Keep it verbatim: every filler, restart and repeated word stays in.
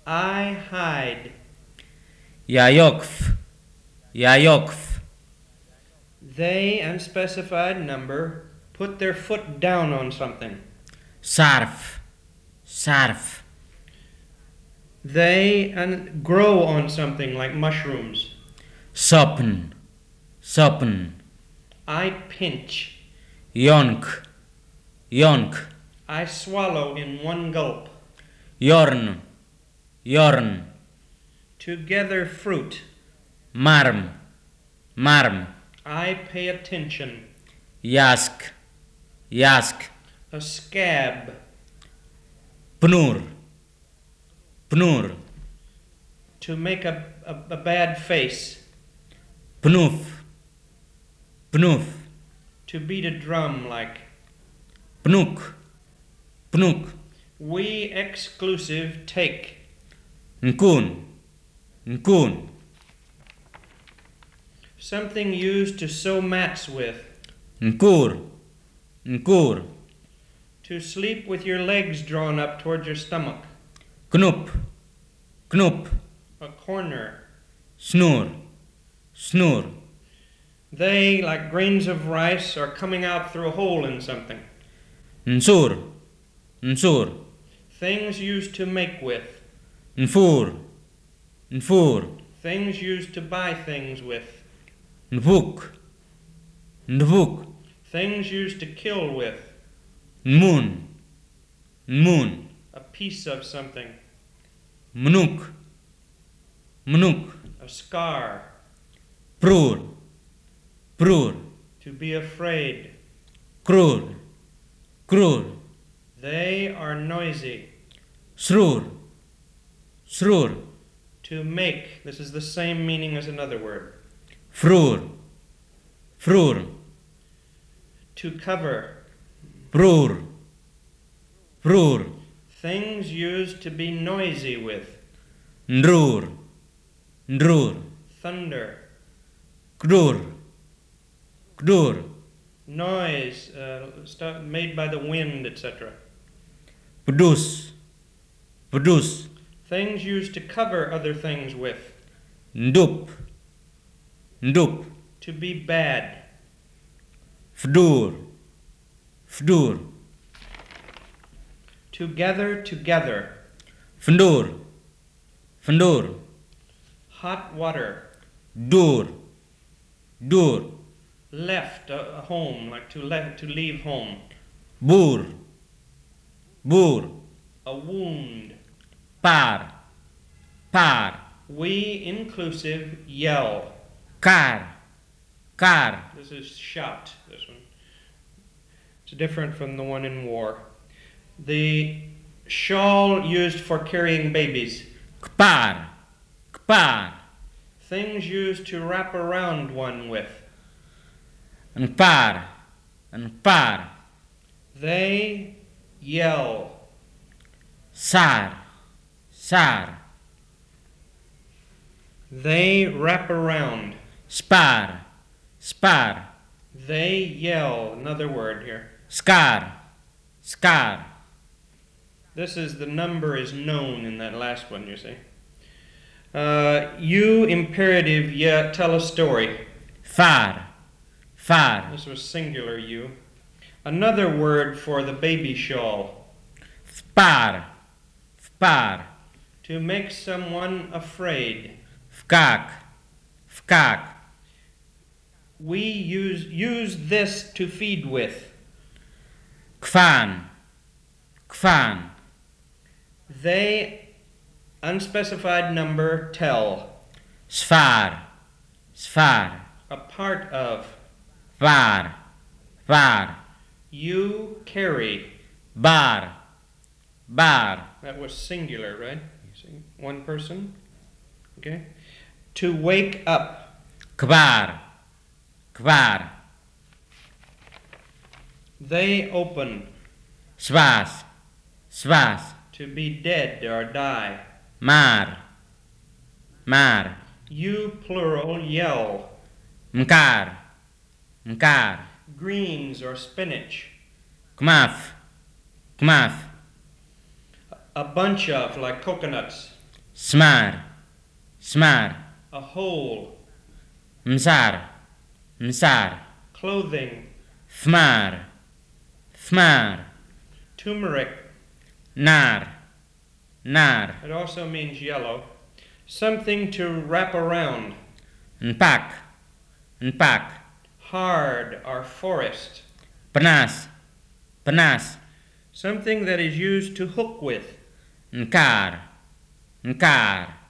I hide. Yayokf. Yayokf. They, unspecified number, put their foot down on something. Sarf. Sarf. They un- grow on something like mushrooms. Sopn. Sopn. I pinch. Yonk. Yonk. I swallow in one gulp. Yorn. Yorn. Together fruit. Marm. Marm. I pay attention. Yask. Yask. A scab. Pnur. Pnur. To make a, a, a bad face. Pnuf. Pnuf. To beat a drum like. Pnuk. Pnuk. We exclusive take. Nkun. Nkun. Something used to sew mats with. Nkur. Nkur. To sleep with your legs drawn up toward your stomach. Knup. Knup. A corner. Snur. Snur. They, like grains of rice, are coming out through a hole in something. Nsur. Nsur. Things used to make with. Nfur. Nfur. Things used to buy things with. Nvuk. Nvuk. Things used to kill with. Nmun. Nmun. A piece of something. Mnuk. Mnuk. A scar. Prur. Prur. To be afraid. Krur. Krur. They are noisy. Srur. Srur. To make. This is the same meaning as another word. Frur. Frur. To cover. Prur. Prur. Things used to be noisy with. Ndrur. Ndrur. Thunder. Kdur. Kdur. Noise uh, stuff made by the wind, et cetera. Pedus. Pedus. Things used to cover other things with. Ndup. Ndup. To be bad. Fdur. Fdur. Together, together. Fendur. Fendur. Hot water. Dur. Dur. Left a, a home, like to le- to leave home. Bur. Bur. A wound. Par. Par. We, inclusive, yell. Car. Car. This is shout, this one. It's different from the one in war. The shawl used for carrying babies. Kpar. Kpar. Things used to wrap around one with. Npar. Npar. They yell. Sar. Sar. They wrap around. Spar. Spar. They yell. Another word here. Scar. Scar. This is the number is known in that last one, you see. Uh, you, imperative, yeah, tell a story. Far. Far. This was singular, you. Another word for the baby shawl. Spar. Spar. To make someone afraid. Fkak. Fkak. We use use this to feed with. Kfan. Kfan. They, unspecified number, tell. Sfar. Sfar. A part of. Var. Var. You carry. Bar. Bar. That was singular, right? You see, one person. Okay. To wake up. Kvar. Kvar. They open. Swas. Swas. To be dead or die. Mar. Mar. You, plural, yell. Mkar. Mkar. Greens or spinach. Kmaf. Kmaf. A bunch of, like coconuts. Smar. Smar. A hole. Msar. Msar. Clothing. Thmar. Thmar. Turmeric. Nar. Nar. It also means yellow. Something to wrap around. Npak. Npak. Hard or forest. Penas. Penas. Something that is used to hook with. Nkar. Nkar.